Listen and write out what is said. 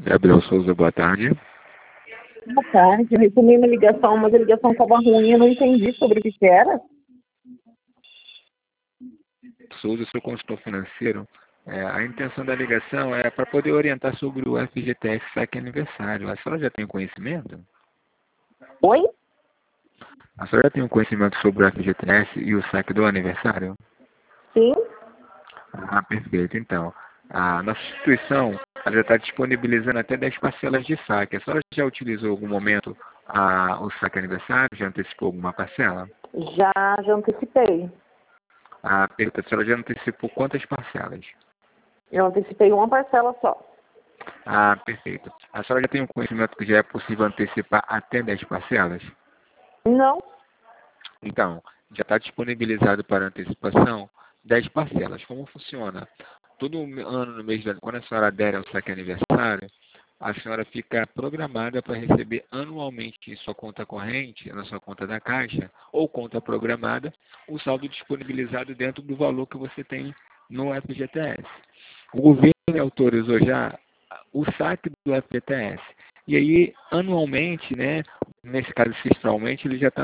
Gabriel Souza, boa tarde. Boa tarde, eu recebi uma ligação, mas a ligação estava ruim, eu não entendi sobre o que era. Souza, sou consultor financeiro. A intenção da ligação é para poder orientar sobre o FGTS saque aniversário. A senhora já tem conhecimento? Oi? A senhora já tem conhecimento sobre o FGTS e o saque do aniversário? Sim? Ah, perfeito. Então, a nossa instituição ela já está disponibilizando até 10 parcelas de saque. A senhora já utilizou em algum momento o saque aniversário? Já antecipou alguma parcela? Já antecipei. Ah, perfeito. A senhora já antecipou quantas parcelas? Eu antecipei uma parcela só. Ah, perfeito. A senhora já tem um conhecimento que já é possível antecipar até 10 parcelas? Não? Então, já está disponibilizado para antecipação 10 parcelas. Como funciona? Todo ano, no mês quando a senhora der ao saque aniversário, a senhora fica programada para receber anualmente em sua conta corrente, na sua conta da Caixa, ou conta programada, o saldo disponibilizado dentro do valor que você tem no FGTS. O governo autorizou já o saque do FGTS. E aí, anualmente, né, nesse caso semestralmente, ele já está